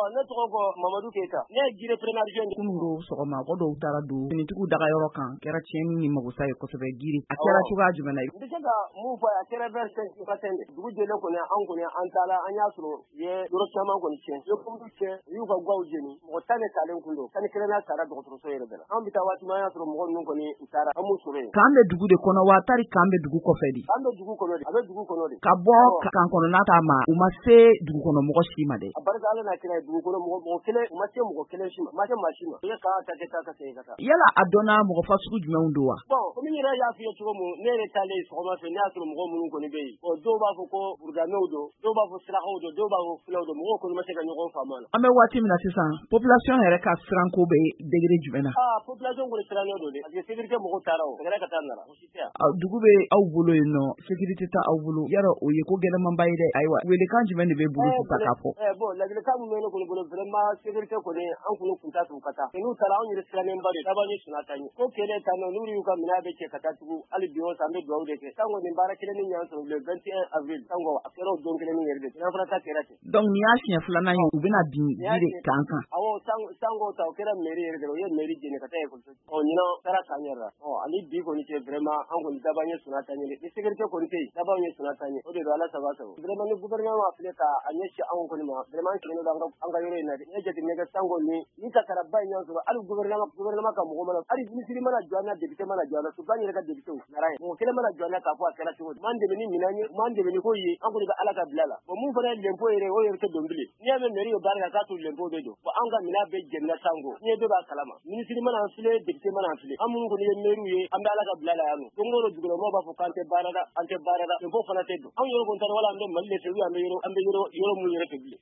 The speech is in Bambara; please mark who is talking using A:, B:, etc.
A: ne tɔgɔ ko Mamadu Keita ne ye Guinée Première jeune
B: kunungo sɔgɔma ko dɔw taara don finitigiw daga yɔrɔ kan kɛra tiɲɛni ni magosa ye kosɛbɛ Giri a kɛra cogoya jumɛn na
A: n bɛ se ka mun fɔ a kɛra vers 5 matin dugu jɛlen kɔni an taara an y'a sɔrɔ ye yɔrɔ caman kɔni tiɲɛ ye kumuru tiɲɛ u y'u ka gaw jeni mɔgɔ 10 de talen kun don 11 sara dɔgɔtɔrɔso yɛrɛ bɛɛ la an bɛ taa waati min an y'a sɔrɔ mɔgɔ ninnu kɔni u taara an m'u sɔrɔ yen
B: k'an bɛ dugu de kɔnɔ wa tari k'an bɛ dugu kɔfɛ di
A: an bɛ dugu kɔnɔ de a bɛ dugu kɔnɔ de
B: ka bɔ kan kɔnɔna ta ma u ma se dugu kɔnɔ mɔgɔ si ma dɛ
A: a barika Ala n'a kira dugu kɔnɔ mɔgɔ kelen u ma se mɔgɔ kelen si ma ma se maa si ma ye k'an ta kɛ taa ka segin ka taa
B: yala a dɔnna mɔgɔ fasugu jumɛnw don wa
A: bon komi n yɛrɛ y'a f'i ye cogo min ne yɛrɛ taalen sɔgɔma fɛ ne y'a sɔrɔ mɔgɔ minnu kɔni bɛ yen dɔw b'a fɔ ko burudamɛw don dɔw b'a fɔ sirakaw don dɔw b'a fɔ fulaw don mɔgɔw kɔni ma se ka ɲɔgɔn faamu a la
B: an bɛ waati min na sisan population yɛrɛ ka siranko bɛ degré jumɛn na
A: population kɔni sirannen don de parce que sécurité mɔgɔw taara o ka taa nara o si tɛ yan
B: dugu bɛ aw bolo yen nɔ sécurité tɛ aw bolo yarɔ o ye ko gɛlɛmanba ye dɛ ayiwa welekan jumɛn de bɛ bolo sisan k'a fɔ
A: bon ladilikan min bɛ ne kɔni bolo vraiment sécurité kɔni an kɔni kun t'a tugu ka taa n'u taara anw yɛrɛ sirannenba de daba ni sunata ye ko kɛlɛ ta nɔ n'u y'u ka minɛn bɛ cɛ ka taa tugu hali bi an bɛ dugawu de kɛ sango nin baara kelen ni ɲan sɔrɔ le 21 avril sango a kɛra o don kelen ni yɛrɛ de n'an fana ta kɛra ten
B: donc nin y'a siɲɛ filanan ye u bɛna bin Giri kan kan
A: awɔ sango ta o kɛra mairie yɛrɛ de o ye mairie jeni ka taa école ɲinan taara kan yɛrɛ la ani bi kɔni cɛ vraiment an kɔni daba ye sunata ye ni sécurité kɔni tɛ yen daba ye sunata ye o de don ala sago vraiment ni gouvernement filɛ ka a ɲɛsin anw kɔni ma vraiment kelen don an ka yɔrɔ in na de ne jateminɛ kɛ sango ni ka karaba in ɲɔgɔn sɔrɔ hali gouvernement ka mɔgɔ mana hali ministre mana jɔ an na député mana jɔ an na suban yɛrɛ ka député nara ye mɔgɔ kelen mana jɔ an na k'a fɔ a kɛra cogo di m'an dɛmɛ ni minɛn ye m'an dɛmɛ ni ko ye an kɔni bɛ ala ka bila la bon mun fana ye lempo yɛrɛ o yɛrɛ tɛ don bilen n'i y'a mɛn mairie ye baara kɛ k'a to lempo bɛ don bon an ka minɛn bɛɛ jɛnina sango ni ye dɔ b'a kalama ministre mana an filɛ député mana an filɛ an minnu kɔni ye maire ye an bɛ ala ka bila la yan nɔ don o don dugukɔnɔmɔgɔw b'a fɔ k'an tɛ baara la lempo fana tɛ don anw yɔrɔ kɔni tɛ wala an bɛ Mali de fɛ an bɛ yɔrɔ mun yɛrɛ fɛ bilen